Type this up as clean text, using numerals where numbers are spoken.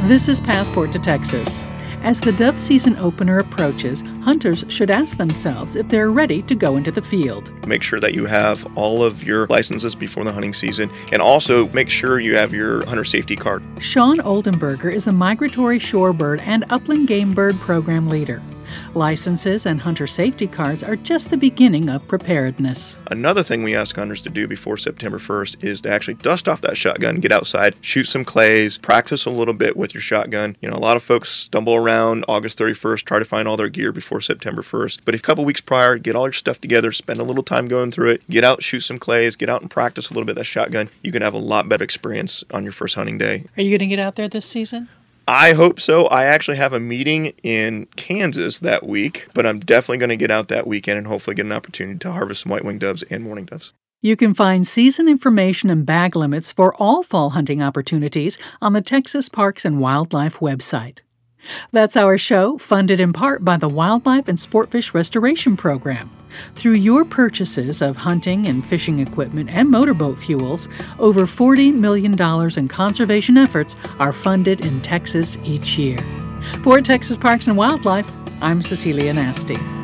This is Passport to Texas. As the dove season opener approaches, hunters should ask themselves if they're ready to go into the field. Make sure that you have all of your licenses before the hunting season, and also make sure you have your hunter safety card. Sean Oldenburger is a migratory shorebird and upland game bird program leader. Licenses and hunter safety cards are just the beginning of preparedness. Another thing we ask hunters to do before September 1st is to actually dust off that shotgun, get outside, shoot some clays, practice a little bit with your shotgun. A lot of folks stumble around August 31st, try to find all their gear before September 1st. But if a couple weeks prior, get all your stuff together, spend a little time going through it, get out, shoot some clays, get out and practice a little bit of that shotgun, you can have a lot better experience on your first hunting day. Are you going to get out there this season? I hope so. I actually have a meeting in Kansas that week, but I'm definitely going to get out that weekend and hopefully get an opportunity to harvest some white-winged doves and mourning doves. You can find season information and bag limits for all fall hunting opportunities on the Texas Parks and Wildlife website. That's our show, funded in part by the Wildlife and Sportfish Restoration Program. Through your purchases of hunting and fishing equipment and motorboat fuels, over $40 million in conservation efforts are funded in Texas each year. For Texas Parks and Wildlife, I'm Cecilia Nasty.